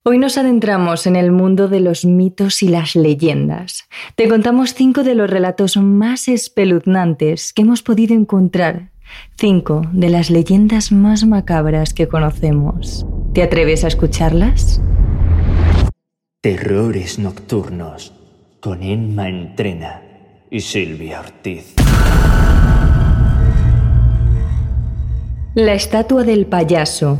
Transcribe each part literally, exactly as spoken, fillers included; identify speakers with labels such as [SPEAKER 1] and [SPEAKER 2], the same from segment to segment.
[SPEAKER 1] Hoy nos adentramos en el mundo de los mitos y las leyendas. Te contamos cinco de los relatos más espeluznantes que hemos podido encontrar. Cinco de las leyendas más macabras que conocemos. ¿Te atreves a escucharlas?
[SPEAKER 2] Terrores nocturnos con Emma Entrena y Silvia Ortiz.
[SPEAKER 1] La estatua del payaso.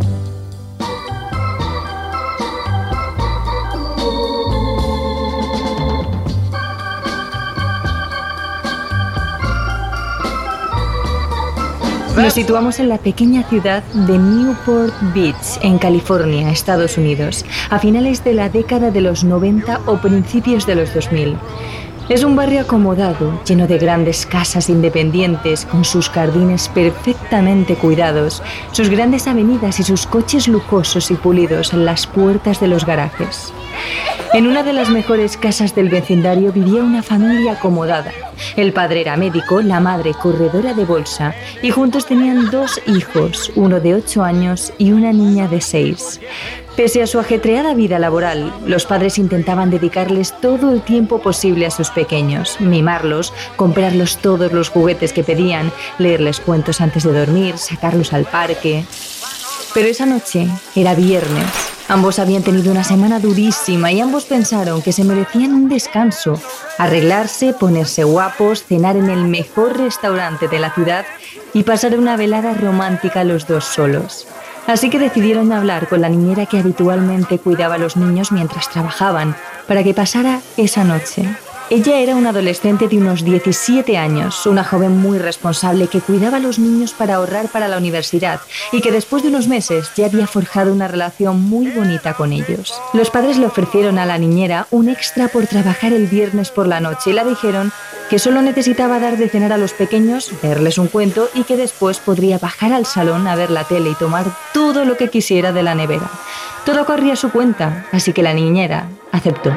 [SPEAKER 1] Nos situamos en la pequeña ciudad de Newport Beach, en California, Estados Unidos, a finales de la década de los noventa o principios de los dos mil. Es un barrio acomodado, lleno de grandes casas independientes, con sus jardines perfectamente cuidados, sus grandes avenidas y sus coches lujosos y pulidos en las puertas de los garajes. En una de las mejores casas del vecindario vivía una familia acomodada. El padre era médico, la madre corredora de bolsa, y juntos tenían dos hijos, uno de ocho años y una niña de seis. Pese a su ajetreada vida laboral, los padres intentaban dedicarles todo el tiempo posible a sus pequeños, mimarlos, comprarlos todos los juguetes que pedían, leerles cuentos antes de dormir, sacarlos al parque. Pero esa noche era viernes. Ambos habían tenido una semana durísima y ambos pensaron que se merecían un descanso, arreglarse, ponerse guapos, cenar en el mejor restaurante de la ciudad y pasar una velada romántica los dos solos. Así que decidieron hablar con la niñera que habitualmente cuidaba a los niños mientras trabajaban, para que pasara esa noche. Ella era una adolescente de unos diecisiete años, una joven muy responsable que cuidaba a los niños para ahorrar para la universidad y que después de unos meses ya había forjado una relación muy bonita con ellos. Los padres le ofrecieron a la niñera un extra por trabajar el viernes por la noche y le dijeron que solo necesitaba dar de cenar a los pequeños, leerles un cuento y que después podría bajar al salón a ver la tele y tomar todo lo que quisiera de la nevera. Todo corría a su cuenta, así que la niñera aceptó.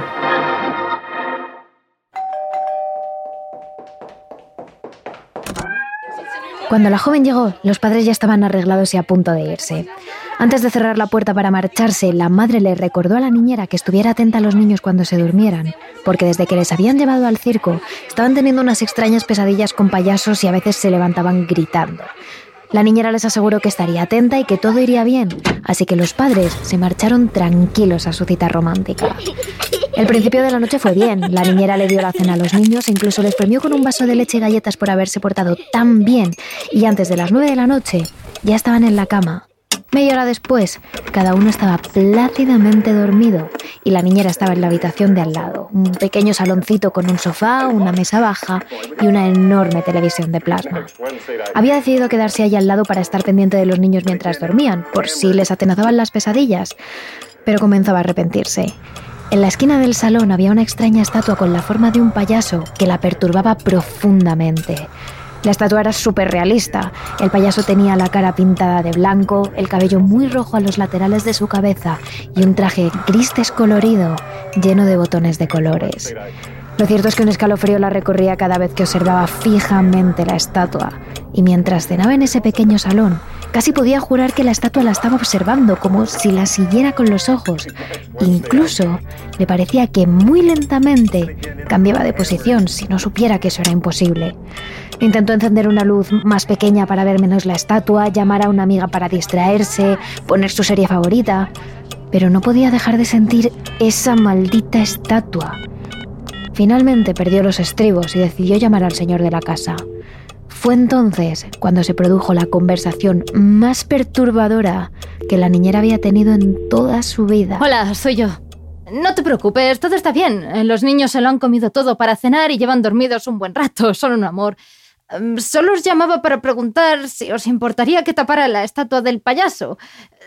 [SPEAKER 3] Cuando la joven llegó, los padres ya estaban arreglados y a punto de irse. Antes de cerrar la puerta para marcharse, la madre le recordó a la niñera que estuviera atenta a los niños cuando se durmieran, porque desde que les habían llevado al circo, estaban teniendo unas extrañas pesadillas con payasos y a veces se levantaban gritando. La niñera les aseguró que estaría atenta y que todo iría bien, así que los padres se marcharon tranquilos a su cita romántica. El principio de la noche fue bien. La niñera le dio la cena a los niños e incluso les premió con un vaso de leche y galletas por haberse portado tan bien. Y antes de las nueve de la noche, ya estaban en la cama. Media hora después, cada uno estaba plácidamente dormido y la niñera estaba en la habitación de al lado. Un pequeño saloncito con un sofá, una mesa baja y una enorme televisión de plasma. Había decidido quedarse allí al lado para estar pendiente de los niños mientras dormían, por si les atenazaban las pesadillas, pero comenzaba a arrepentirse. En la esquina del salón había una extraña estatua con la forma de un payaso que la perturbaba profundamente. La estatua era súper realista. El payaso tenía la cara pintada de blanco, el cabello muy rojo a los laterales de su cabeza y un traje gris descolorido lleno de botones de colores. Lo cierto es que un escalofrío la recorría cada vez que observaba fijamente la estatua. Y mientras cenaba en ese pequeño salón, casi podía jurar que la estatua la estaba observando, como si la siguiera con los ojos. Incluso le parecía que muy lentamente cambiaba de posición, si no supiera que eso era imposible. Intentó encender una luz más pequeña para ver menos la estatua, llamar a una amiga para distraerse, poner su serie favorita, pero no podía dejar de sentir esa maldita estatua. Finalmente perdió los estribos y decidió llamar al señor de la casa. Fue entonces cuando se produjo la conversación más perturbadora que la niñera había tenido en toda su vida.
[SPEAKER 4] Hola, soy yo. No te preocupes, todo está bien. Los niños se lo han comido todo para cenar y llevan dormidos un buen rato. Son un amor. Solo os llamaba para preguntar si os importaría que tapara la estatua del payaso.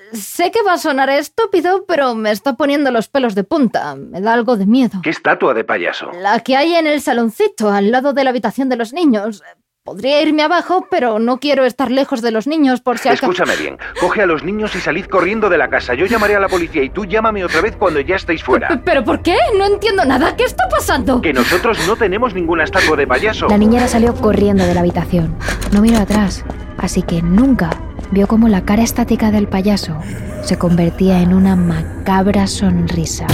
[SPEAKER 4] Sé que va a sonar estúpido, pero me está poniendo los pelos de punta. Me da algo de miedo.
[SPEAKER 5] ¿Qué estatua de payaso?
[SPEAKER 4] La que hay en el saloncito, al lado de la habitación de los niños. Podría irme abajo, pero no quiero estar lejos de los niños por si acaso...
[SPEAKER 5] Escúchame bien, coge a los niños y salid corriendo de la casa. Yo llamaré a la policía y tú llámame otra vez cuando ya estéis fuera.
[SPEAKER 4] ¿Pero por qué? No entiendo nada. ¿Qué está pasando?
[SPEAKER 5] Que nosotros no tenemos ninguna estatua de payaso.
[SPEAKER 3] La niñera salió corriendo de la habitación. No miró atrás, así que nunca vio cómo la cara estática del payaso se convertía en una macabra sonrisa.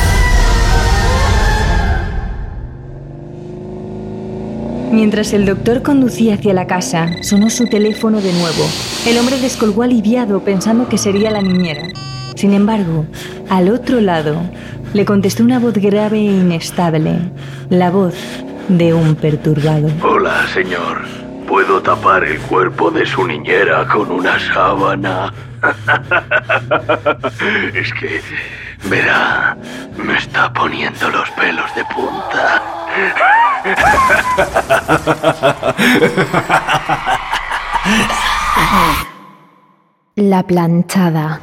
[SPEAKER 1] Mientras el doctor conducía hacia la casa, sonó su teléfono de nuevo. El hombre descolgó aliviado pensando que sería la niñera. Sin embargo, al otro lado, le contestó una voz grave e inestable, la voz de un perturbado.
[SPEAKER 6] Hola, señor. ¿Puedo tapar el cuerpo de su niñera con una sábana? Es que, verá, me está poniendo los pelos de punta.
[SPEAKER 3] La planchada.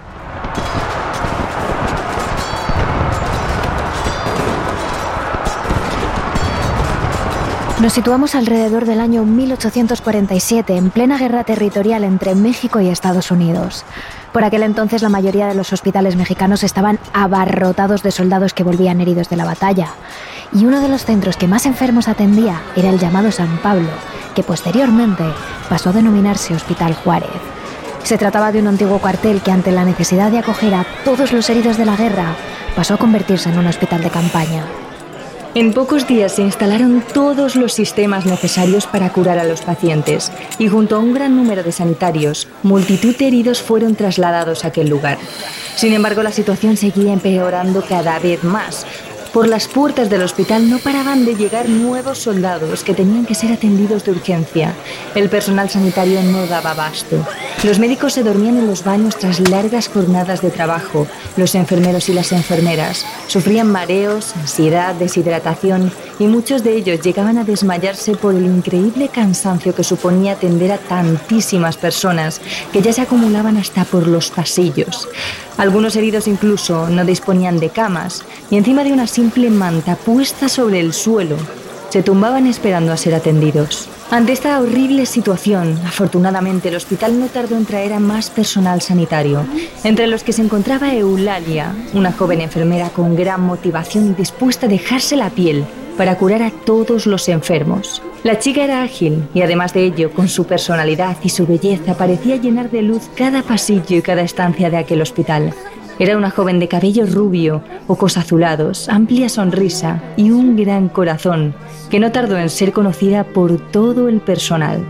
[SPEAKER 3] Nos situamos alrededor del año mil ochocientos cuarenta y siete, en plena guerra territorial entre México y Estados Unidos. Por aquel entonces la mayoría de los hospitales mexicanos estaban abarrotados de soldados que volvían heridos de la batalla. Y uno de los centros que más enfermos atendía era el llamado San Pablo, que posteriormente pasó a denominarse Hospital Juárez. Se trataba de un antiguo cuartel que, ante la necesidad de acoger a todos los heridos de la guerra, pasó a convertirse en un hospital de campaña.
[SPEAKER 1] En pocos días se instalaron todos los sistemas necesarios para curar a los pacientes y junto a un gran número de sanitarios, multitud de heridos fueron trasladados a aquel lugar. Sin embargo, la situación seguía empeorando cada vez más. Por las puertas del hospital no paraban de llegar nuevos soldados que tenían que ser atendidos de urgencia. El personal sanitario no daba abasto. Los médicos se dormían en los baños tras largas jornadas de trabajo. Los enfermeros y las enfermeras sufrían mareos, ansiedad, deshidratación y muchos de ellos llegaban a desmayarse por el increíble cansancio que suponía atender a tantísimas personas que ya se acumulaban hasta por los pasillos. Algunos heridos incluso no disponían de camas y encima de una simple manta puesta sobre el suelo se tumbaban esperando a ser atendidos. Ante esta horrible situación, afortunadamente el hospital no tardó en traer a más personal sanitario, entre los que se encontraba Eulalia, una joven enfermera con gran motivación y dispuesta a dejarse la piel para curar a todos los enfermos. La chica era ágil y además de ello, con su personalidad y su belleza, parecía llenar de luz cada pasillo y cada estancia de aquel hospital. Era una joven de cabello rubio, ojos azulados, amplia sonrisa y un gran corazón, que no tardó en ser conocida por todo el personal.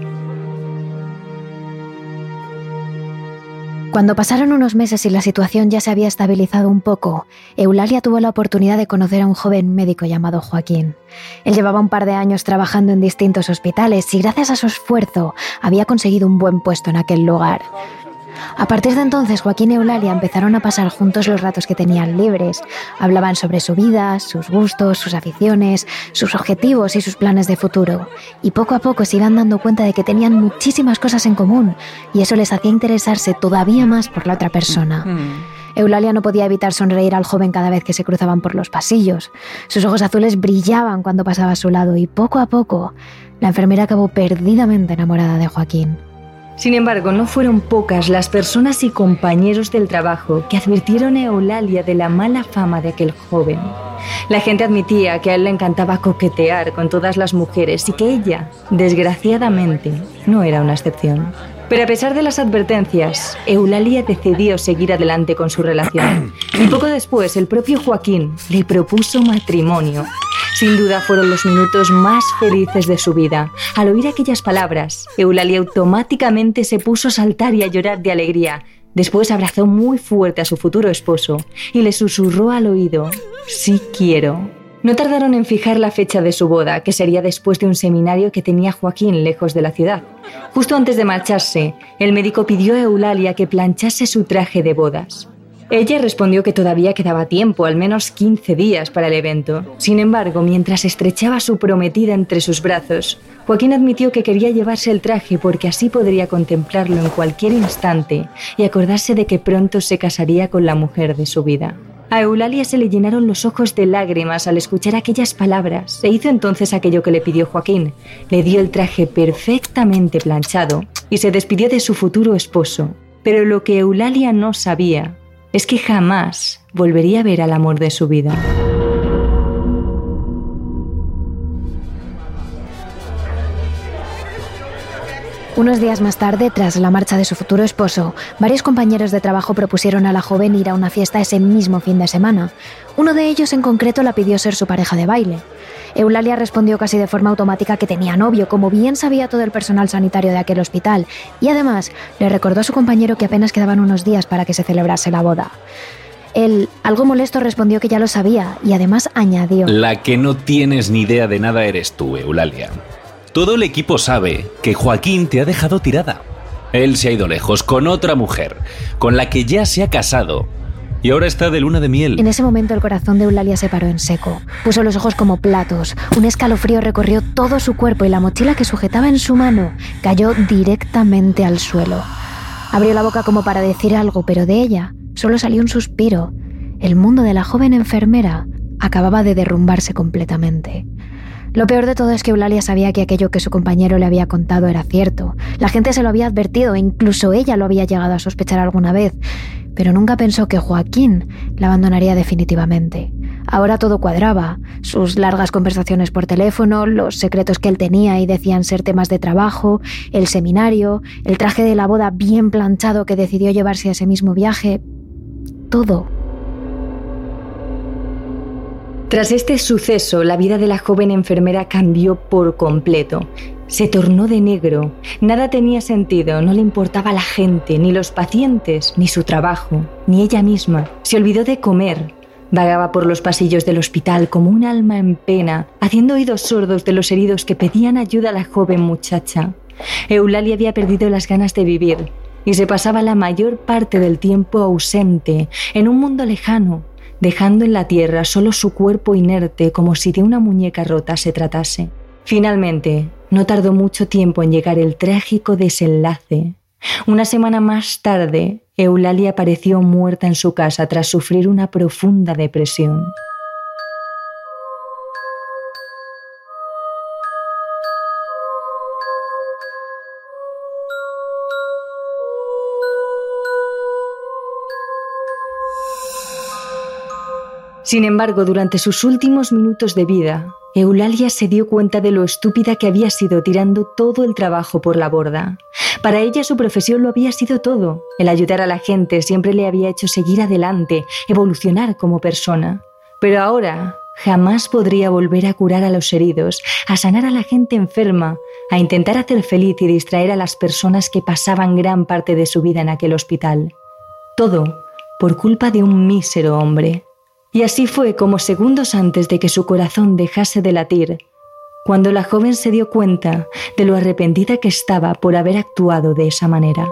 [SPEAKER 3] Cuando pasaron unos meses y la situación ya se había estabilizado un poco, Eulalia tuvo la oportunidad de conocer a un joven médico llamado Joaquín. Él llevaba un par de años trabajando en distintos hospitales y gracias a su esfuerzo había conseguido un buen puesto en aquel lugar. A partir de entonces, Joaquín y Eulalia empezaron a pasar juntos los ratos que tenían libres. Hablaban sobre su vida, sus gustos, sus aficiones, sus objetivos y sus planes de futuro. Y poco a poco se iban dando cuenta de que tenían muchísimas cosas en común y eso les hacía interesarse todavía más por la otra persona. Eulalia no podía evitar sonreír al joven cada vez que se cruzaban por los pasillos. Sus ojos azules brillaban cuando pasaba a su lado y poco a poco la enfermera acabó perdidamente enamorada de Joaquín.
[SPEAKER 1] Sin embargo, no fueron pocas las personas y compañeros del trabajo que advirtieron a Eulalia de la mala fama de aquel joven. La gente admitía que a él le encantaba coquetear con todas las mujeres y que ella, desgraciadamente, no era una excepción. Pero a pesar de las advertencias, Eulalia decidió seguir adelante con su relación. Y poco después, el propio Joaquín le propuso matrimonio. Sin duda fueron los minutos más felices de su vida. Al oír aquellas palabras, Eulalia automáticamente se puso a saltar y a llorar de alegría. Después abrazó muy fuerte a su futuro esposo y le susurró al oído: «Sí quiero». No tardaron en fijar la fecha de su boda, que sería después de un seminario que tenía Joaquín lejos de la ciudad. Justo antes de marcharse, el médico pidió a Eulalia que planchase su traje de bodas. Ella respondió que todavía quedaba tiempo, al menos quince días para el evento. Sin embargo, mientras estrechaba a su prometida entre sus brazos, Joaquín admitió que quería llevarse el traje porque así podría contemplarlo en cualquier instante y acordarse de que pronto se casaría con la mujer de su vida. A Eulalia se le llenaron los ojos de lágrimas al escuchar aquellas palabras e hizo entonces aquello que le pidió Joaquín. Le dio el traje perfectamente planchado y se despidió de su futuro esposo. Pero lo que Eulalia no sabía es que jamás volvería a ver al amor de su vida.
[SPEAKER 3] Unos días más tarde, tras la marcha de su futuro esposo, varios compañeros de trabajo propusieron a la joven ir a una fiesta ese mismo fin de semana. Uno de ellos en concreto la pidió ser su pareja de baile. Eulalia respondió casi de forma automática que tenía novio, como bien sabía todo el personal sanitario de aquel hospital, y además le recordó a su compañero que apenas quedaban unos días para que se celebrase la boda. Él, algo molesto, respondió que ya lo sabía y además añadió:
[SPEAKER 7] La que no tienes ni idea de nada eres tú, Eulalia. Todo el equipo sabe que Joaquín te ha dejado tirada. Él se ha ido lejos con otra mujer, con la que ya se ha casado y ahora está de luna de miel.
[SPEAKER 3] En ese momento el corazón de Eulalia se paró en seco. Puso los ojos como platos. Un escalofrío recorrió todo su cuerpo y la mochila que sujetaba en su mano cayó directamente al suelo. Abrió la boca como para decir algo, pero de ella solo salió un suspiro. El mundo de la joven enfermera acababa de derrumbarse completamente. Lo peor de todo es que Eulalia sabía que aquello que su compañero le había contado era cierto. La gente se lo había advertido e incluso ella lo había llegado a sospechar alguna vez, pero nunca pensó que Joaquín la abandonaría definitivamente. Ahora todo cuadraba. Sus largas conversaciones por teléfono, los secretos que él tenía y decían ser temas de trabajo, el seminario, el traje de la boda bien planchado que decidió llevarse a ese mismo viaje. Todo.
[SPEAKER 1] Tras este suceso, la vida de la joven enfermera cambió por completo. Se tornó de negro. Nada tenía sentido, no le importaba la gente, ni los pacientes, ni su trabajo, ni ella misma. Se olvidó de comer. Vagaba por los pasillos del hospital como un alma en pena, haciendo oídos sordos de los heridos que pedían ayuda a la joven muchacha. Eulalia había perdido las ganas de vivir y se pasaba la mayor parte del tiempo ausente, en un mundo lejano, dejando en la tierra solo su cuerpo inerte como si de una muñeca rota se tratase. Finalmente, no tardó mucho tiempo en llegar el trágico desenlace. Una semana más tarde, Eulalia apareció muerta en su casa tras sufrir una profunda depresión. Sin embargo, durante sus últimos minutos de vida, Eulalia se dio cuenta de lo estúpida que había sido tirando todo el trabajo por la borda. Para ella su profesión lo había sido todo. El ayudar a la gente siempre le había hecho seguir adelante, evolucionar como persona. Pero ahora jamás podría volver a curar a los heridos, a sanar a la gente enferma, a intentar hacer feliz y distraer a las personas que pasaban gran parte de su vida en aquel hospital. Todo por culpa de un mísero hombre. Y así fue como segundos antes de que su corazón dejase de latir, cuando la joven se dio cuenta de lo arrepentida que estaba por haber actuado de esa manera.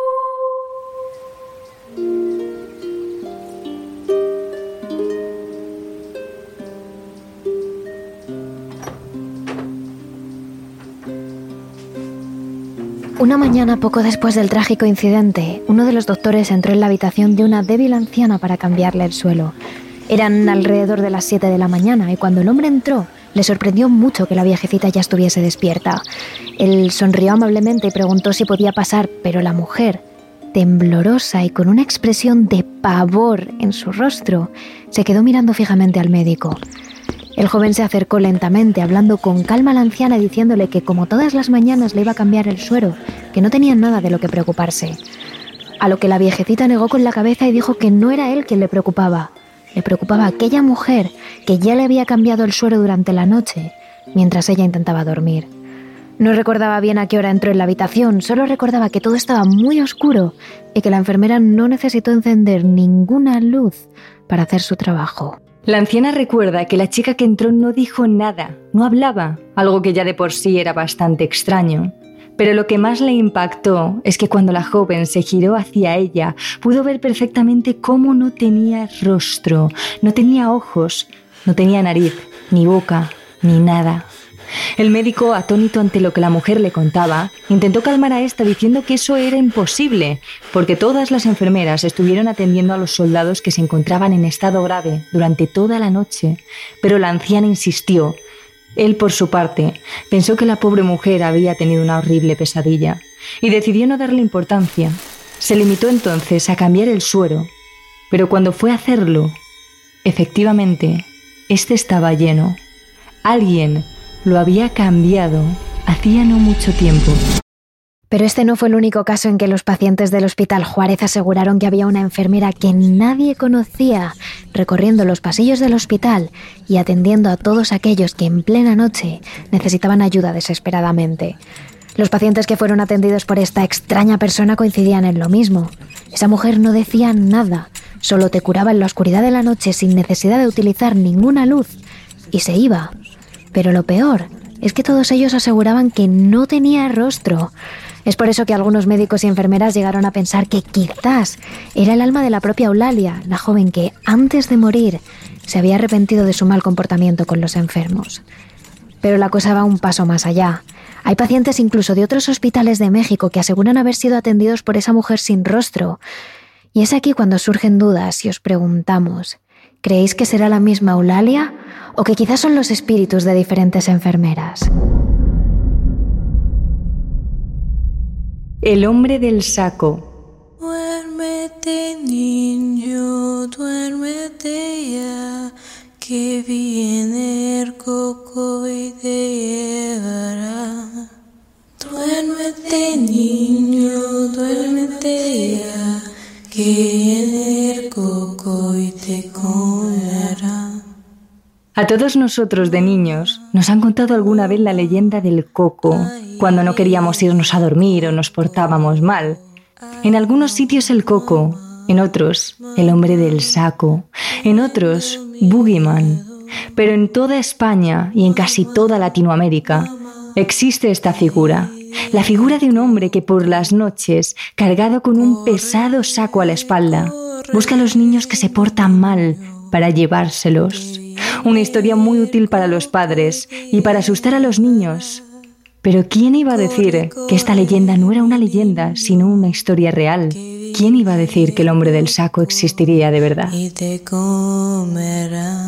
[SPEAKER 3] Una mañana poco después del trágico incidente, uno de los doctores entró en la habitación de una débil anciana para cambiarle el suelo. Eran alrededor de las siete de la mañana y cuando el hombre entró, le sorprendió mucho que la viejecita ya estuviese despierta. Él sonrió amablemente y preguntó si podía pasar, pero la mujer, temblorosa y con una expresión de pavor en su rostro, se quedó mirando fijamente al médico. El joven se acercó lentamente, hablando con calma a la anciana y diciéndole que como todas las mañanas le iba a cambiar el suero, que no tenía nada de lo que preocuparse. A lo que la viejecita negó con la cabeza y dijo que no era él quien le preocupaba. Le preocupaba aquella mujer que ya le había cambiado el suero durante la noche, mientras ella intentaba dormir. No recordaba bien a qué hora entró en la habitación, solo recordaba que todo estaba muy oscuro y que la enfermera no necesitó encender ninguna luz para hacer su trabajo.
[SPEAKER 1] La anciana recuerda que la chica que entró no dijo nada, no hablaba, algo que ya de por sí era bastante extraño. Pero lo que más le impactó es que cuando la joven se giró hacia ella, pudo ver perfectamente cómo no tenía rostro, no tenía ojos, no tenía nariz, ni boca, ni nada. El médico, atónito ante lo que la mujer le contaba, intentó calmar a esta diciendo que eso era imposible, porque todas las enfermeras estuvieron atendiendo a los soldados que se encontraban en estado grave durante toda la noche, pero la anciana insistió. Él, por su parte, pensó que la pobre mujer había tenido una horrible pesadilla y decidió no darle importancia. Se limitó entonces a cambiar el suero, pero cuando fue a hacerlo, efectivamente, este estaba lleno. Alguien lo había cambiado hacía no mucho tiempo.
[SPEAKER 3] Pero este no fue el único caso en que los pacientes del Hospital Juárez aseguraron que había una enfermera que nadie conocía, recorriendo los pasillos del hospital y atendiendo a todos aquellos que en plena noche necesitaban ayuda desesperadamente. Los pacientes que fueron atendidos por esta extraña persona coincidían en lo mismo. Esa mujer no decía nada, solo te curaba en la oscuridad de la noche sin necesidad de utilizar ninguna luz, y se iba. Pero lo peor es que todos ellos aseguraban que no tenía rostro. Es por eso que algunos médicos y enfermeras llegaron a pensar que quizás era el alma de la propia Eulalia, la joven que, antes de morir, se había arrepentido de su mal comportamiento con los enfermos. Pero la cosa va un paso más allá. Hay pacientes incluso de otros hospitales de México que aseguran haber sido atendidos por esa mujer sin rostro. Y es aquí cuando surgen dudas y os preguntamos, ¿creéis que será la misma Eulalia o que quizás son los espíritus de diferentes enfermeras?
[SPEAKER 1] El hombre del saco.
[SPEAKER 8] Duérmete, niño, duérmete ya, que viene el coco y te llevará. Duérmete, niño, duérmete ya, que viene el coco y te comerá.
[SPEAKER 1] A todos nosotros de niños nos han contado alguna vez la leyenda del coco, cuando no queríamos irnos a dormir o nos portábamos mal. En algunos sitios el coco, en otros el hombre del saco, en otros Boogeyman. Pero en toda España y en casi toda Latinoamérica existe esta figura, la figura de un hombre que por las noches, cargado con un pesado saco a la espalda, busca a los niños que se portan mal para llevárselos. Una historia muy útil para los padres y para asustar a los niños. Pero ¿quién iba a decir que esta leyenda no era una leyenda, sino una historia real? ¿Quién iba a decir que el hombre del saco existiría de verdad?
[SPEAKER 8] Y te comerá.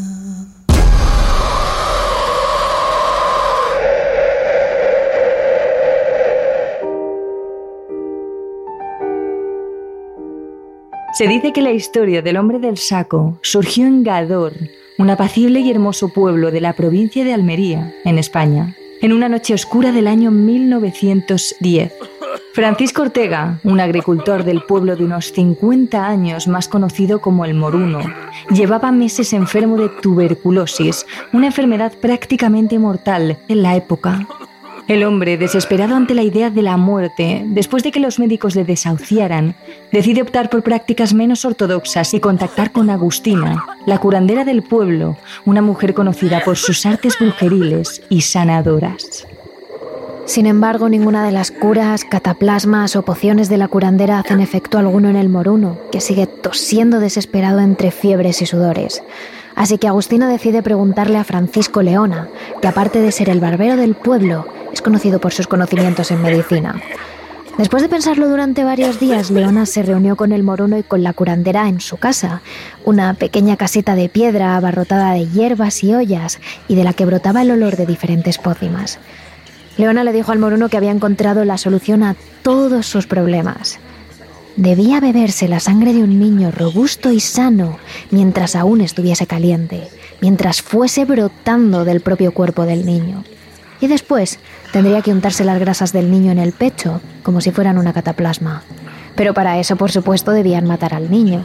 [SPEAKER 1] Se dice que la historia del hombre del saco surgió en Gádor, un apacible y hermoso pueblo de la provincia de Almería, en España, en una noche oscura del año mil novecientos diez. Francisco Ortega, un agricultor del pueblo de unos cincuenta años más conocido como el Moruno, llevaba meses enfermo de tuberculosis, una enfermedad prácticamente mortal en la época. El hombre, desesperado ante la idea de la muerte, después de que los médicos le desahuciaran, decide optar por prácticas menos ortodoxas y contactar con Agustina, la curandera del pueblo, una mujer conocida por sus artes brujeriles y sanadoras.
[SPEAKER 3] Sin embargo, ninguna de las curas, cataplasmas o pociones de la curandera hacen efecto alguno en el Moruno, que sigue tosiendo desesperado entre fiebres y sudores. Así que Agustina decide preguntarle a Francisco Leona, que aparte de ser el barbero del pueblo, es conocido por sus conocimientos en medicina. Después de pensarlo durante varios días, Leona se reunió con el Moruno y con la curandera en su casa, una pequeña casita de piedra abarrotada de hierbas y ollas y de la que brotaba el olor de diferentes pócimas. Leona le dijo al Moruno que había encontrado la solución a todos sus problemas. Debía beberse la sangre de un niño robusto y sano mientras aún estuviese caliente, mientras fuese brotando del propio cuerpo del niño. Y después tendría que untarse las grasas del niño en el pecho, como si fueran una cataplasma. Pero para eso, por supuesto, debían matar al niño.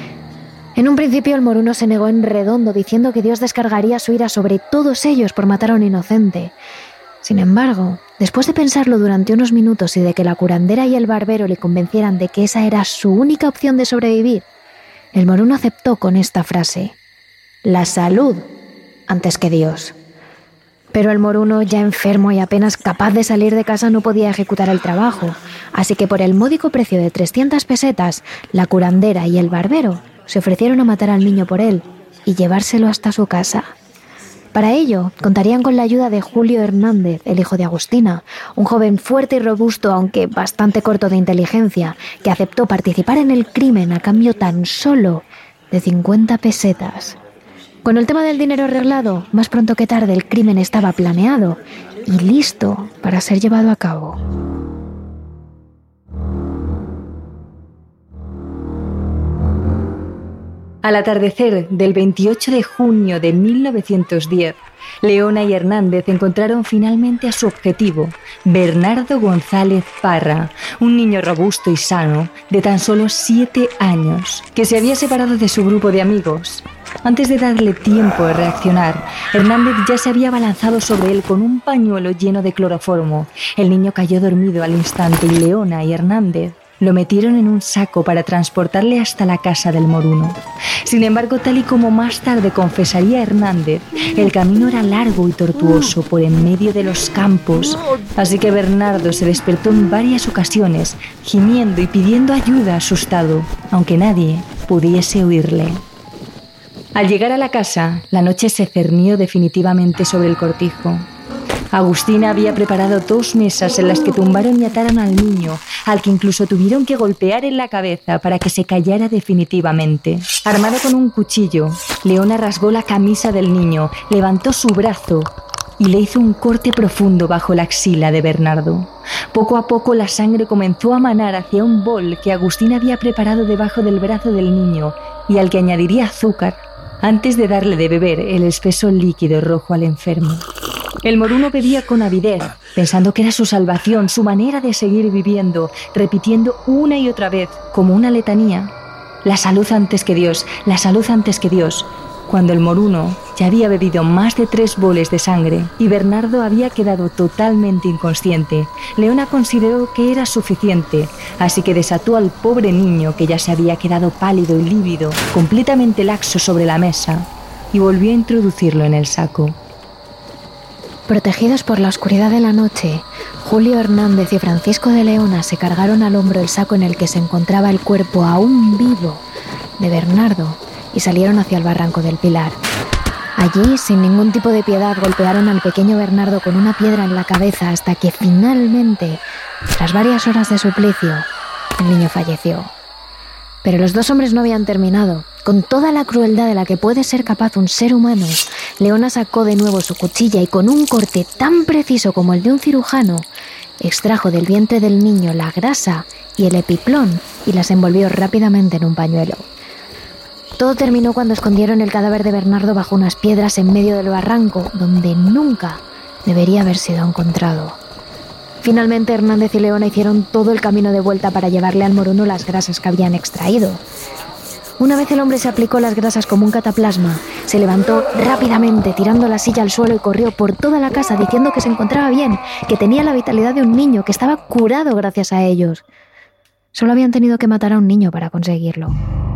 [SPEAKER 3] En un principio el Moruno se negó en redondo, diciendo que Dios descargaría su ira sobre todos ellos por matar a un inocente. Sin embargo, después de pensarlo durante unos minutos y de que la curandera y el barbero le convencieran de que esa era su única opción de sobrevivir, el Moruno aceptó con esta frase: la salud antes que Dios. Pero el Moruno, ya enfermo y apenas capaz de salir de casa, no podía ejecutar el trabajo, así que por el módico precio de trescientas pesetas, la curandera y el barbero se ofrecieron a matar al niño por él y llevárselo hasta su casa. Para ello, contarían con la ayuda de Julio Hernández, el hijo de Agustina, un joven fuerte y robusto, aunque bastante corto de inteligencia, que aceptó participar en el crimen a cambio tan solo de cincuenta pesetas. Con el tema del dinero arreglado, más pronto que tarde el crimen estaba planeado y listo para ser llevado a cabo.
[SPEAKER 1] Al atardecer del veintiocho de junio de mil novecientos diez, Leona y Hernández encontraron finalmente a su objetivo, Bernardo González Parra, un niño robusto y sano de tan solo siete años, que se había separado de su grupo de amigos. Antes de darle tiempo a reaccionar, Hernández ya se había abalanzado sobre él con un pañuelo lleno de cloroformo. El niño cayó dormido al instante y Leona y Hernández lo metieron en un saco para transportarle hasta la casa del moruno. Sin embargo, tal y como más tarde confesaría Hernández, el camino era largo y tortuoso por en medio de los campos, así que Bernardo se despertó en varias ocasiones, gimiendo y pidiendo ayuda asustado, aunque nadie pudiese oírle. Al llegar a la casa, la noche se cernió definitivamente sobre el cortijo. Agustina había preparado dos mesas en las que tumbaron y ataron al niño, al que incluso tuvieron que golpear en la cabeza para que se callara definitivamente. Armado con un cuchillo, Leona rasgó la camisa del niño, levantó su brazo y le hizo un corte profundo bajo la axila de Bernardo. Poco a poco la sangre comenzó a manar hacia un bol que Agustina había preparado debajo del brazo del niño y al que añadiría azúcar antes de darle de beber el espeso líquido rojo al enfermo. El moruno bebía con avidez, pensando que era su salvación, su manera de seguir viviendo, repitiendo una y otra vez, como una letanía: la salud antes que Dios, la salud antes que Dios. Cuando el moruno ya había bebido más de tres boles de sangre y Bernardo había quedado totalmente inconsciente, Leona consideró que era suficiente, así que desató al pobre niño, que ya se había quedado pálido y lívido, completamente laxo sobre la mesa, y volvió a introducirlo en el saco.
[SPEAKER 3] Protegidos por la oscuridad de la noche, Julio Hernández y Francisco de Leona se cargaron al hombro el saco en el que se encontraba el cuerpo aún vivo de Bernardo y salieron hacia el barranco del Pilar. Allí, sin ningún tipo de piedad, golpearon al pequeño Bernardo con una piedra en la cabeza hasta que finalmente, tras varias horas de suplicio, el niño falleció. Pero los dos hombres no habían terminado. Con toda la crueldad de la que puede ser capaz un ser humano, Leona sacó de nuevo su cuchilla y con un corte tan preciso como el de un cirujano, extrajo del vientre del niño la grasa y el epiplón y las envolvió rápidamente en un pañuelo. Todo terminó cuando escondieron el cadáver de Bernardo bajo unas piedras en medio del barranco, donde nunca debería haber sido encontrado. Finalmente, Hernández y Leona hicieron todo el camino de vuelta para llevarle al moruno las grasas que habían extraído. Una vez el hombre se aplicó las grasas como un cataplasma, se levantó rápidamente tirando la silla al suelo y corrió por toda la casa diciendo que se encontraba bien, que tenía la vitalidad de un niño, que estaba curado gracias a ellos. Solo habían tenido que matar a un niño para conseguirlo.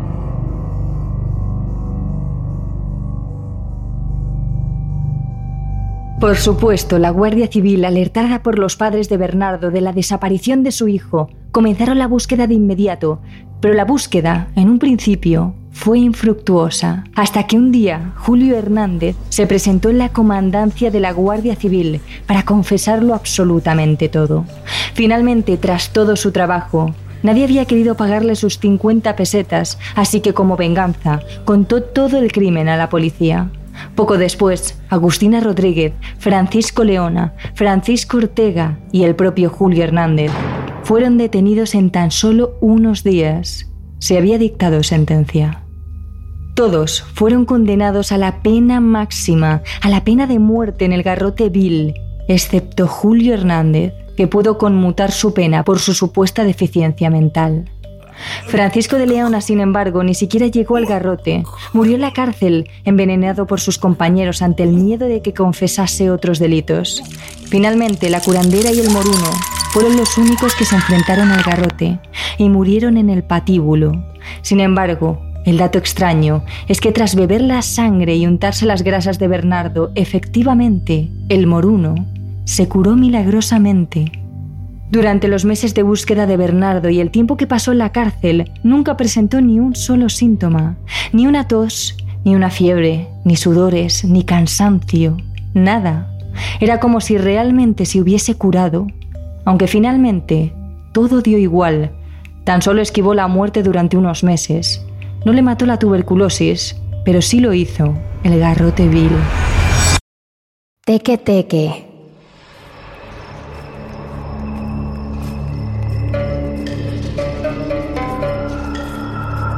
[SPEAKER 1] Por supuesto, la Guardia Civil, alertada por los padres de Bernardo de la desaparición de su hijo, comenzaron la búsqueda de inmediato, pero la búsqueda, en un principio, fue infructuosa, hasta que un día Julio Hernández se presentó en la comandancia de la Guardia Civil para confesarlo absolutamente todo. Finalmente, tras todo su trabajo, nadie había querido pagarle sus cincuenta pesetas, así que como venganza, contó todo el crimen a la policía. Poco después, Agustina Rodríguez, Francisco Leona, Francisco Ortega y el propio Julio Hernández fueron detenidos en tan solo unos días. Se había dictado sentencia. Todos fueron condenados a la pena máxima, a la pena de muerte en el garrote vil, excepto Julio Hernández, que pudo conmutar su pena por su supuesta deficiencia mental. Francisco de Leona, sin embargo, ni siquiera llegó al garrote. Murió en la cárcel, envenenado por sus compañeros ante el miedo de que confesase otros delitos. Finalmente, la curandera y el moruno fueron los únicos que se enfrentaron al garrote y murieron en el patíbulo. Sin embargo, el dato extraño es que tras beber la sangre y untarse las grasas de Bernardo, efectivamente, el moruno se curó milagrosamente. Durante los meses de búsqueda de Bernardo y el tiempo que pasó en la cárcel, nunca presentó ni un solo síntoma, ni una tos, ni una fiebre, ni sudores, ni cansancio, nada. Era como si realmente se hubiese curado, aunque finalmente todo dio igual. Tan solo esquivó la muerte durante unos meses. No le mató la tuberculosis, pero sí lo hizo el garrote vil.
[SPEAKER 3] Teque teque.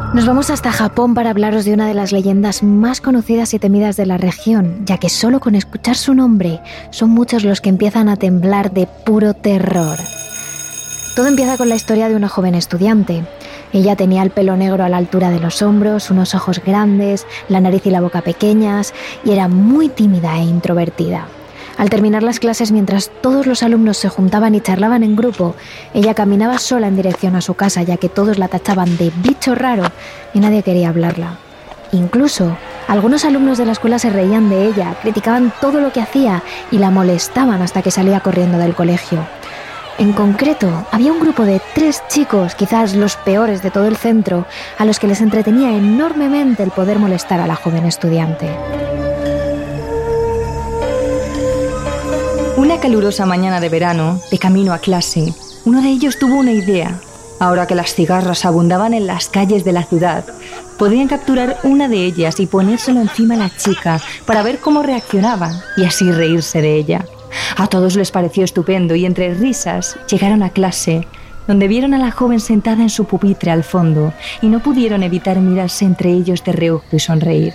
[SPEAKER 3] Nos vamos hasta Japón para hablaros de una de las leyendas más conocidas y temidas de la región, ya que solo con escuchar su nombre son muchos los que empiezan a temblar de puro terror. Todo empieza con la historia de una joven estudiante. Ella tenía el pelo negro a la altura de los hombros, unos ojos grandes, la nariz y la boca pequeñas, y era muy tímida e introvertida. Al terminar las clases, mientras todos los alumnos se juntaban y charlaban en grupo, ella caminaba sola en dirección a su casa, ya que todos la tachaban de bicho raro y nadie quería hablarla. Incluso, algunos alumnos de la escuela se reían de ella, criticaban todo lo que hacía y la molestaban hasta que salía corriendo del colegio. En concreto, había un grupo de tres chicos, quizás los peores de todo el centro, a los que les entretenía enormemente el poder molestar a la joven estudiante.
[SPEAKER 1] Una calurosa mañana de verano, de camino a clase, uno de ellos tuvo una idea. Ahora que las cigarras abundaban en las calles de la ciudad, podían capturar una de ellas y ponérselo encima a la chica para ver cómo reaccionaba y así reírse de ella. A todos les pareció estupendo y entre risas llegaron a clase, donde vieron a la joven sentada en su pupitre al fondo y no pudieron evitar mirarse entre ellos de reojo y sonreír.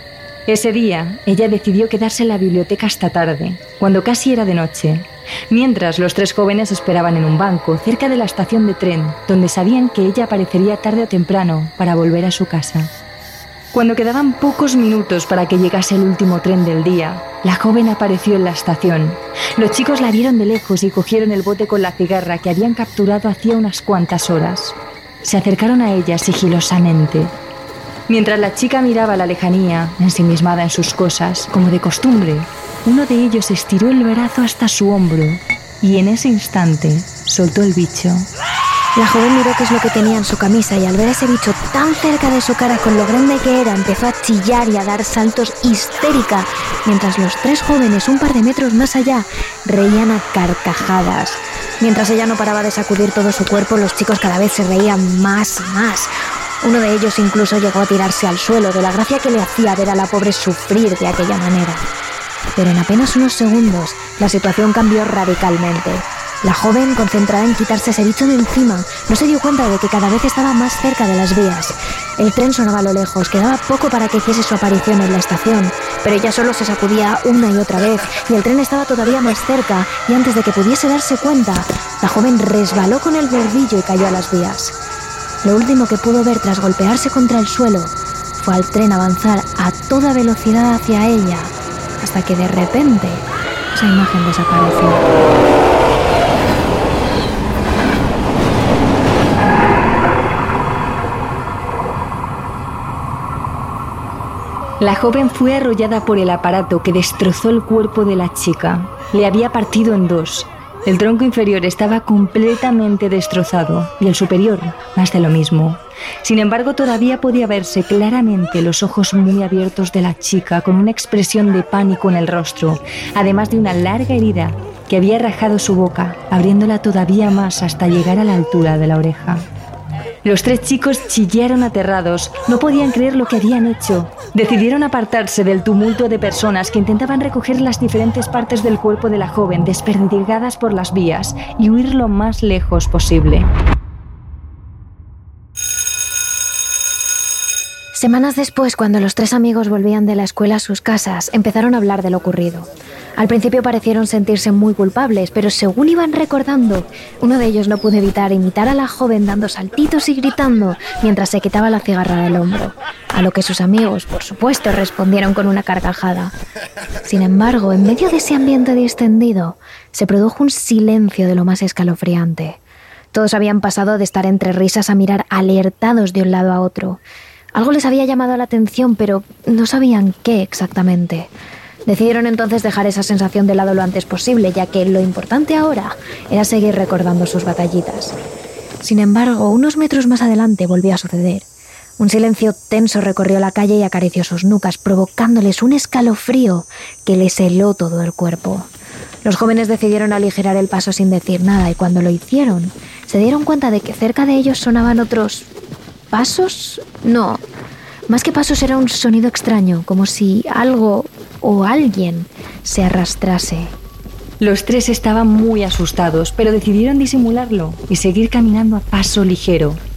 [SPEAKER 1] Ese día, ella decidió quedarse en la biblioteca hasta tarde, cuando casi era de noche, mientras los tres jóvenes esperaban en un banco cerca de la estación de tren, donde sabían que ella aparecería tarde o temprano para volver a su casa. Cuando quedaban pocos minutos para que llegase el último tren del día, la joven apareció en la estación. Los chicos la vieron de lejos y cogieron el bote con la cigarra que habían capturado hacía unas cuantas horas. Se acercaron a ella sigilosamente. Mientras la chica miraba a la lejanía, ensimismada en sus cosas, como de costumbre, uno de ellos estiró el brazo hasta su hombro y en ese instante soltó el bicho.
[SPEAKER 3] La joven miró qué es lo que tenía en su camisa y al ver a ese bicho tan cerca de su cara con lo grande que era, empezó a chillar y a dar saltos histérica, mientras los tres jóvenes, un par de metros más allá, reían a carcajadas. Mientras ella no paraba de sacudir todo su cuerpo, los chicos cada vez se reían más y más. Uno de ellos incluso llegó a tirarse al suelo de la gracia que le hacía ver a la pobre sufrir de aquella manera. Pero en apenas unos segundos, la situación cambió radicalmente. La joven, concentrada en quitarse ese bicho de encima, no se dio cuenta de que cada vez estaba más cerca de las vías. El tren sonaba a lo lejos, quedaba poco para que hiciese su aparición en la estación, pero ella solo se sacudía una y otra vez, y el tren estaba todavía más cerca, y antes de que pudiese darse cuenta, la joven resbaló con el bordillo y cayó a las vías. Lo último que pudo ver tras golpearse contra el suelo fue al tren avanzar a toda velocidad hacia ella, hasta que de repente esa imagen desapareció.
[SPEAKER 1] La joven fue arrollada por el aparato que destrozó el cuerpo de la chica. Le había partido en dos. El tronco inferior estaba completamente destrozado y el superior, más de lo mismo. Sin embargo, todavía podía verse claramente los ojos muy abiertos de la chica con una expresión de pánico en el rostro, además de una larga herida que había rajado su boca, abriéndola todavía más hasta llegar a la altura de la oreja. Los tres chicos chillaron aterrados, no podían creer lo que habían hecho. Decidieron apartarse del tumulto de personas que intentaban recoger las diferentes partes del cuerpo de la joven desperdigadas por las vías y huir lo más lejos posible.
[SPEAKER 3] Semanas después, cuando los tres amigos volvían de la escuela a sus casas, empezaron a hablar de lo ocurrido. Al principio parecieron sentirse muy culpables, pero según iban recordando, uno de ellos no pudo evitar imitar a la joven dando saltitos y gritando mientras se quitaba la cigarra del hombro, a lo que sus amigos, por supuesto, respondieron con una carcajada. Sin embargo, en medio de ese ambiente distendido, se produjo un silencio de lo más escalofriante. Todos habían pasado de estar entre risas a mirar alertados de un lado a otro. Algo les había llamado la atención, pero no sabían qué exactamente. Decidieron entonces dejar esa sensación de lado lo antes posible, ya que lo importante ahora era seguir recordando sus batallitas. Sin embargo, unos metros más adelante volvió a suceder. Un silencio tenso recorrió la calle y acarició sus nucas, provocándoles un escalofrío que les heló todo el cuerpo. Los jóvenes decidieron aligerar el paso sin decir nada, y cuando lo hicieron, se dieron cuenta de que cerca de ellos sonaban otros... ¿pasos? No. Más que pasos era un sonido extraño, como si algo o alguien se arrastrase.
[SPEAKER 1] Los tres estaban muy asustados, pero decidieron disimularlo y seguir caminando a paso ligero.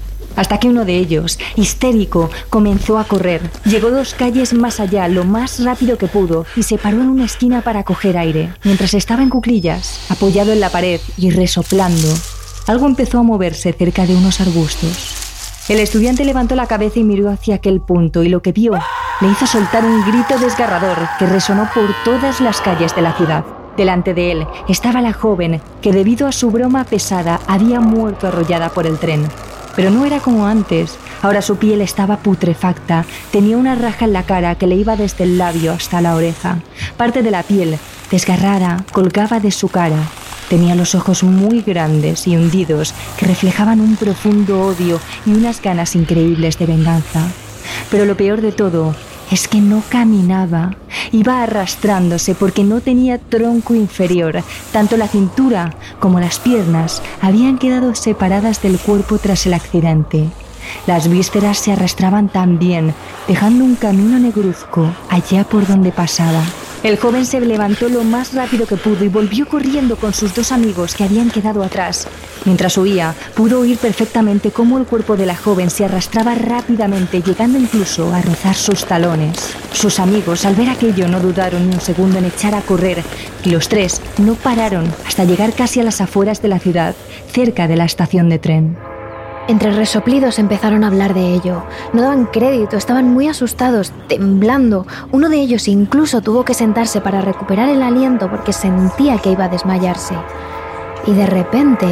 [SPEAKER 1] hasta que uno de ellos, histérico, comenzó a correr. Llegó dos calles más allá, lo más rápido que pudo, y se paró en una esquina para coger aire. Mientras estaba en cuclillas, apoyado en la pared y resoplando, algo empezó a moverse cerca de unos arbustos. El estudiante levantó la cabeza y miró hacia aquel punto, y lo que vio le hizo soltar un grito desgarrador que resonó por todas las calles de la ciudad. Delante de él estaba la joven que, debido a su broma pesada, había muerto arrollada por el tren. Pero no era como antes. Ahora su piel estaba putrefacta, tenía una raja en la cara que le iba desde el labio hasta la oreja. Parte de la piel, desgarrada, colgaba de su cara. Tenía los ojos muy grandes y hundidos que reflejaban un profundo odio y unas ganas increíbles de venganza. Pero lo peor de todo es que no caminaba. Iba arrastrándose porque no tenía tronco inferior. Tanto la cintura como las piernas habían quedado separadas del cuerpo tras el accidente. Las vísceras se arrastraban también, dejando un camino negruzco allá por donde pasaba. El joven se levantó lo más rápido que pudo y volvió corriendo con sus dos amigos que habían quedado atrás. Mientras huía, pudo oír perfectamente cómo el cuerpo de la joven se arrastraba rápidamente, llegando incluso a rozar sus talones. Sus amigos, al ver aquello, no dudaron ni un segundo en echar a correr, y los tres no pararon hasta llegar casi a las afueras de la ciudad, cerca de la estación de tren.
[SPEAKER 3] Entre resoplidos empezaron a hablar de ello. No daban crédito, estaban muy asustados, temblando. Uno de ellos incluso tuvo que sentarse para recuperar el aliento porque sentía que iba a desmayarse. Y de repente...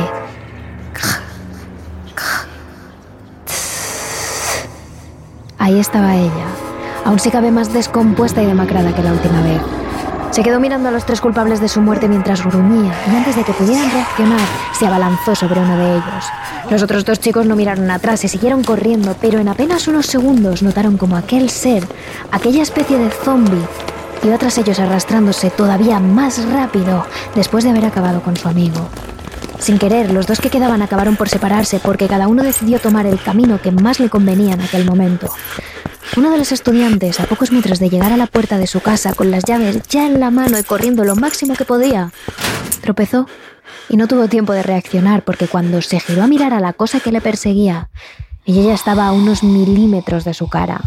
[SPEAKER 3] ahí estaba ella, aún se cabe más descompuesta y demacrada que la última vez. Se quedó mirando a los tres culpables de su muerte mientras gruñía, y antes de que pudieran reaccionar, se abalanzó sobre uno de ellos. Los otros dos chicos no miraron atrás y siguieron corriendo, pero en apenas unos segundos notaron como aquel ser, aquella especie de zombie, iba tras ellos arrastrándose todavía más rápido después de haber acabado con su amigo. Sin querer, los dos que quedaban acabaron por separarse porque cada uno decidió tomar el camino que más le convenía en aquel momento. Uno de los estudiantes, a pocos metros de llegar a la puerta de su casa con las llaves ya en la mano y corriendo lo máximo que podía, tropezó y no tuvo tiempo de reaccionar porque cuando se giró a mirar a la cosa que le perseguía, ella ya estaba a unos milímetros de su cara.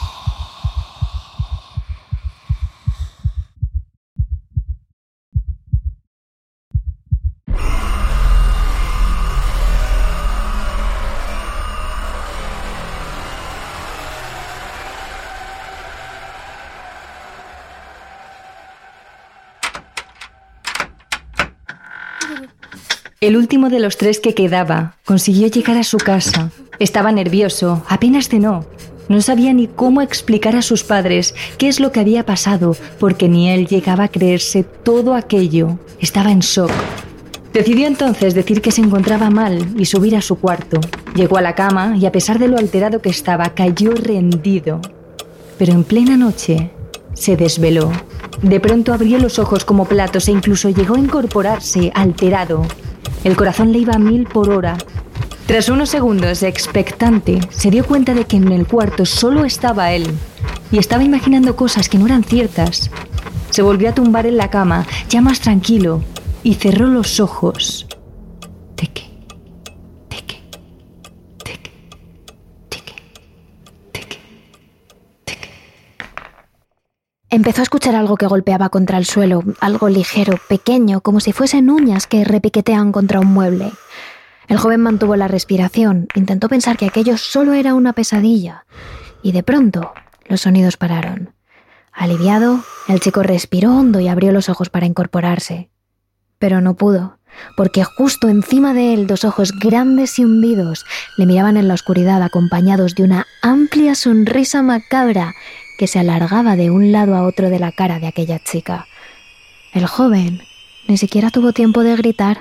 [SPEAKER 1] El último de los tres que quedaba consiguió llegar a su casa. Estaba nervioso, apenas cenó. No sabía ni cómo explicar a sus padres qué es lo que había pasado, porque ni él llegaba a creerse todo aquello. Estaba en shock. Decidió entonces decir que se encontraba mal y subir a su cuarto. Llegó a la cama y, a pesar de lo alterado que estaba, cayó rendido. Pero en plena noche se desveló. De pronto abrió los ojos como platos e incluso llegó a incorporarse alterado. El corazón le iba a mil por hora. Tras unos segundos, expectante, se dio cuenta de que en el cuarto solo estaba él y estaba imaginando cosas que no eran ciertas. Se volvió a tumbar en la cama, ya más tranquilo, y cerró los ojos. Teque, teque, teque, teque, teque, teque.
[SPEAKER 3] Empezó a escuchar algo que golpeaba contra el suelo, algo ligero, pequeño, como si fuesen uñas que repiquetean contra un mueble. El joven mantuvo la respiración, intentó pensar que aquello solo era una pesadilla, y de pronto los sonidos pararon. Aliviado, el chico respiró hondo y abrió los ojos para incorporarse. Pero no pudo, porque justo encima de él dos ojos grandes y hundidos le miraban en la oscuridad acompañados de una amplia sonrisa macabra que se alargaba de un lado a otro de la cara de aquella chica. El joven ni siquiera tuvo tiempo de gritar.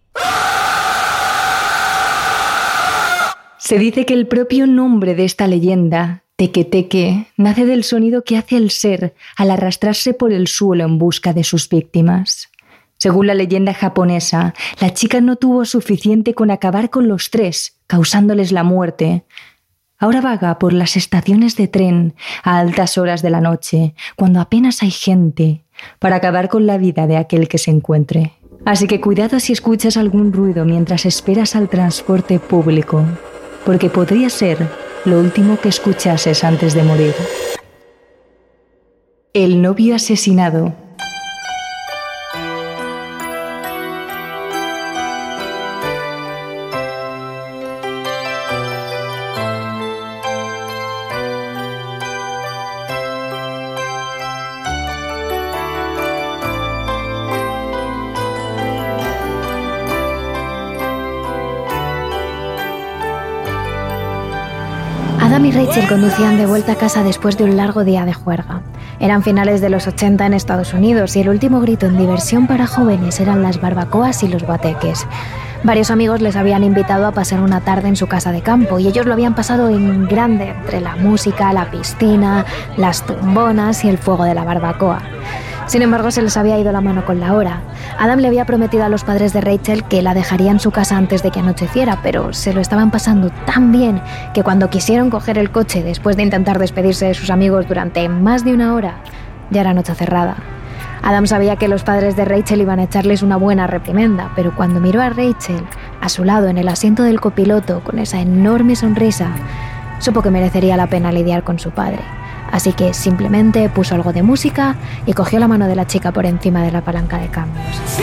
[SPEAKER 1] Se dice que el propio nombre de esta leyenda, Teque Teque, nace del sonido que hace el ser al arrastrarse por el suelo en busca de sus víctimas. Según la leyenda japonesa, la chica no tuvo suficiente con acabar con los tres, causándoles la muerte. Ahora vaga por las estaciones de tren a altas horas de la noche, cuando apenas hay gente, para acabar con la vida de aquel que se encuentre. Así que cuidado si escuchas algún ruido mientras esperas al transporte público. porque podría ser lo último que escuchases antes de morir. El novio asesinado.
[SPEAKER 3] Adam y Rachel conducían de vuelta a casa después de un largo día de juerga. Eran finales de los ochenta en Estados Unidos y el último grito en diversión para jóvenes eran las barbacoas y los guateques. Varios amigos les habían invitado a pasar una tarde en su casa de campo y ellos lo habían pasado en grande entre la música, la piscina, las tumbonas y el fuego de la barbacoa. Sin embargo, se les había ido la mano con la hora. Adam le había prometido a los padres de Rachel que la dejaría en su casa antes de que anocheciera, pero se lo estaban pasando tan bien que cuando quisieron coger el coche después de intentar despedirse de sus amigos durante más de una hora, ya era noche cerrada. Adam sabía que los padres de Rachel iban a echarles una buena reprimenda, pero cuando miró a Rachel, a su lado en el asiento del copiloto, con esa enorme sonrisa, supo que merecería la pena lidiar con su padre. Así que simplemente puso algo de música y cogió la mano de la chica por encima de la palanca de cambios.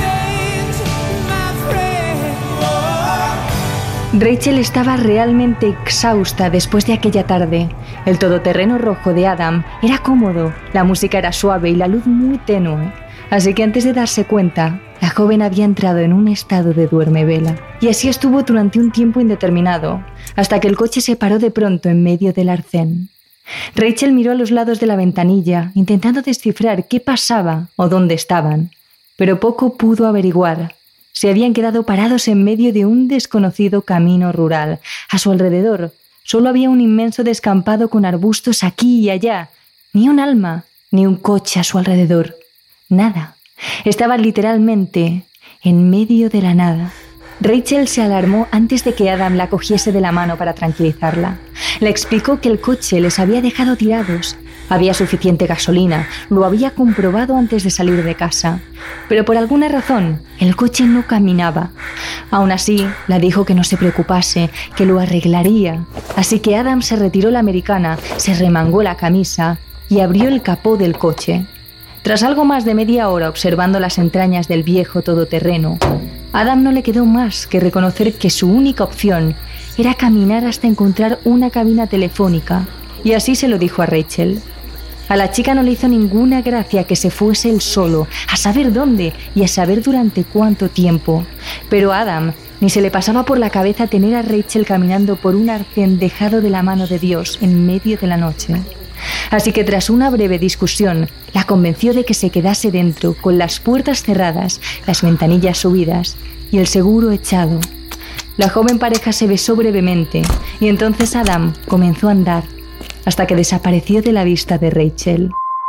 [SPEAKER 1] Rachel estaba realmente exhausta después de aquella tarde. El todoterreno rojo de Adam era cómodo, la música era suave y la luz muy tenue. Así que antes de darse cuenta, la joven había entrado en un estado de duermevela. Y así estuvo durante un tiempo indeterminado, hasta que el coche se paró de pronto en medio del arcén. Rachel miró a los lados de la ventanilla, intentando descifrar qué pasaba o dónde estaban, pero poco pudo averiguar. Se habían quedado parados en medio de un desconocido camino rural. A su alrededor solo había un inmenso descampado con arbustos aquí y allá. Ni un alma, ni un coche a su alrededor. Nada. Estaban literalmente en medio de la nada. Rachel se alarmó antes de que Adam la cogiese de la mano para tranquilizarla. Le explicó que el coche les había dejado tirados. Había suficiente gasolina, lo había comprobado antes de salir de casa. Pero por alguna razón, el coche no caminaba. Aún así, la dijo que no se preocupase, que lo arreglaría. Así que Adam se retiró la americana, se remangó la camisa y abrió el capó del coche. Tras algo más de media hora observando las entrañas del viejo todoterreno, Adam no le quedó más que reconocer que su única opción era caminar hasta encontrar una cabina telefónica, y así se lo dijo a Rachel. A la chica no le hizo ninguna gracia que se fuese él solo, a saber dónde y a saber durante cuánto tiempo. Pero a Adam ni se le pasaba por la cabeza tener a Rachel caminando por un arcén dejado de la mano de Dios en medio de la noche. Así que tras una breve discusión, la convenció de que se quedase dentro, con las puertas cerradas, las ventanillas subidas y el seguro echado. La joven pareja se besó brevemente y entonces Adam comenzó a andar, hasta que desapareció de la vista de Rachel.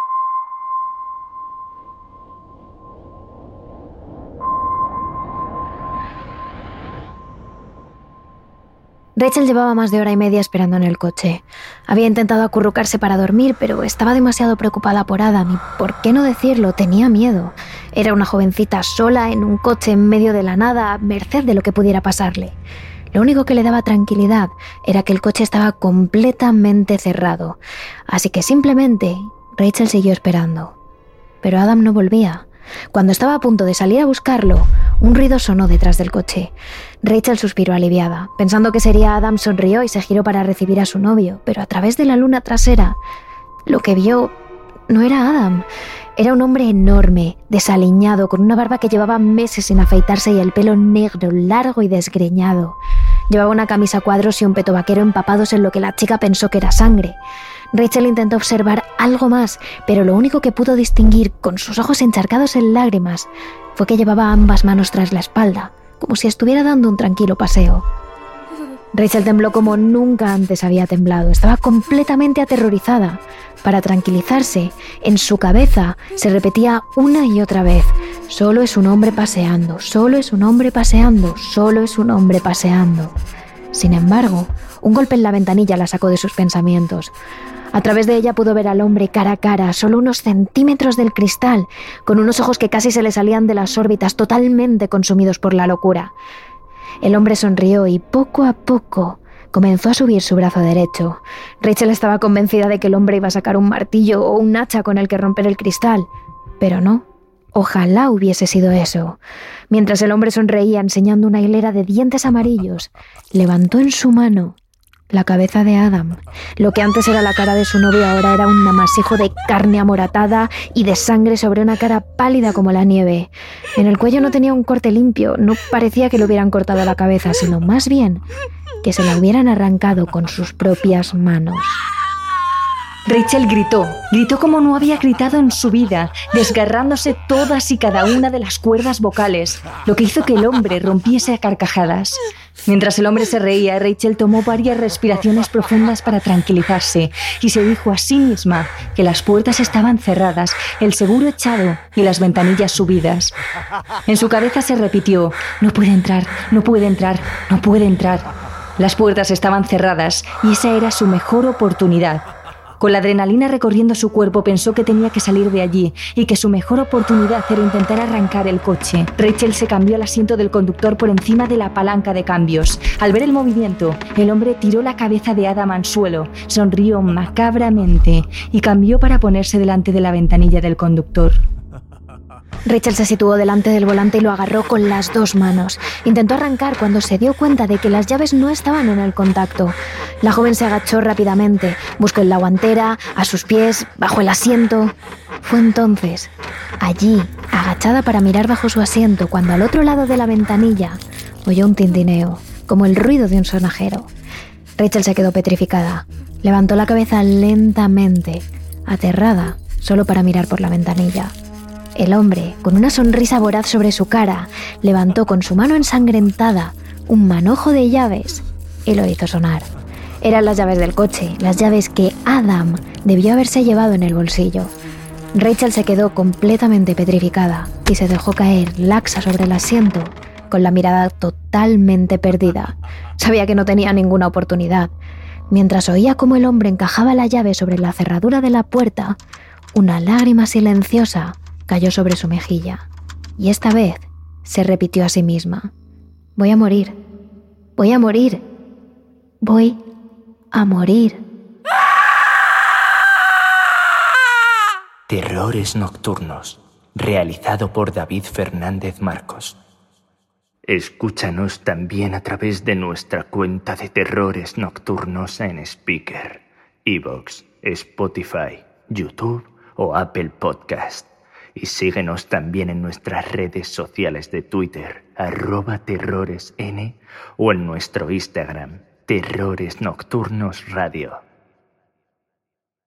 [SPEAKER 3] Rachel llevaba más de hora y media esperando en el coche. Había intentado acurrucarse para dormir, pero estaba demasiado preocupada por Adam y, por qué no decirlo, tenía miedo. Era una jovencita sola en un coche en medio de la nada, a merced de lo que pudiera pasarle. Lo único que le daba tranquilidad era que el coche estaba completamente cerrado. Así que simplemente Rachel siguió esperando. Pero Adam no volvía. Cuando estaba a punto de salir a buscarlo, un ruido sonó detrás del coche. Rachel suspiró aliviada. Pensando que sería Adam, sonrió y se giró para recibir a su novio, pero a través de la luna trasera, lo que vio no era Adam. Era un hombre enorme, desaliñado, con una barba que llevaba meses sin afeitarse y el pelo negro, largo y desgreñado. Llevaba una camisa a cuadros y un peto vaquero empapados en lo que la chica pensó que era sangre. Rachel intentó observar algo más, pero lo único que pudo distinguir, con sus ojos encharcados en lágrimas, fue que llevaba ambas manos tras la espalda, como si estuviera dando un tranquilo paseo. Rachel tembló como nunca antes había temblado. Estaba completamente aterrorizada. Para tranquilizarse, en su cabeza se repetía una y otra vez: solo es un hombre paseando, solo es un hombre paseando, solo es un hombre paseando. Sin embargo, un golpe en la ventanilla la sacó de sus pensamientos. A través de ella pudo ver al hombre cara a cara, solo unos centímetros del cristal, con unos ojos que casi se le salían de las órbitas, totalmente consumidos por la locura. El hombre sonrió y poco a poco Comenzó a subir su brazo derecho. Rachel estaba convencida de que el hombre iba a sacar un martillo o un hacha con el que romper el cristal, pero no. Ojalá hubiese sido eso. Mientras el hombre sonreía enseñando una hilera de dientes amarillos, levantó en su mano la cabeza de Adam. Lo que antes era la cara de su novio ahora era un amasijo de carne amoratada y de sangre sobre una cara pálida como la nieve. En el cuello no tenía un corte limpio, no parecía que le hubieran cortado la cabeza, sino más bien que se la hubieran arrancado con sus propias manos.
[SPEAKER 1] Rachel gritó, gritó como no había gritado en su vida, desgarrándose todas y cada una de las cuerdas vocales, lo que hizo que el hombre rompiese a carcajadas. Mientras el hombre se reía, Rachel tomó varias respiraciones profundas para tranquilizarse y se dijo a sí misma que las puertas estaban cerradas, el seguro echado y las ventanillas subidas. En su cabeza se repitió, no puede entrar, no puede entrar, no puede entrar. Las puertas estaban cerradas y esa era su mejor oportunidad. Con la adrenalina recorriendo su cuerpo pensó que tenía que salir de allí y que su mejor oportunidad era intentar arrancar el coche. Rachel se cambió al asiento del conductor por encima de la palanca de cambios. Al ver el movimiento, el hombre tiró la cabeza de Adam al suelo, sonrió macabramente y cambió para ponerse delante de la ventanilla del conductor.
[SPEAKER 3] Rachel se situó delante del volante y lo agarró con las dos manos. Intentó arrancar cuando se dio cuenta de que las llaves no estaban en el contacto. La joven se agachó rápidamente, buscó en la guantera, a sus pies, bajo el asiento. Fue entonces, allí, agachada para mirar bajo su asiento, cuando al otro lado de la ventanilla oyó un tintineo, como el ruido de un sonajero. Rachel se quedó petrificada. Levantó la cabeza lentamente, aterrada, solo para mirar por la ventanilla. El hombre, con una sonrisa voraz sobre su cara, levantó con su mano ensangrentada un manojo de llaves y lo hizo sonar. Eran las llaves del coche, las llaves que Adam debió haberse llevado en el bolsillo. Rachel se quedó completamente petrificada y se dejó caer laxa sobre el asiento, con la mirada totalmente perdida. Sabía que no tenía ninguna oportunidad. Mientras oía cómo el hombre encajaba la llave sobre la cerradura de la puerta, una lágrima silenciosa cayó sobre su mejilla, y esta vez se repitió a sí misma. Voy a morir, voy a morir, voy a morir.
[SPEAKER 2] Terrores Nocturnos, realizado por David Fernández Marcos. Escúchanos también a través de nuestra cuenta de Terrores Nocturnos en Spreaker, iVoox, Spotify, YouTube o Apple Podcast. Y síguenos también en nuestras redes sociales de Twitter, arroba terroresn, o en nuestro Instagram, Terrores Nocturnos Radio.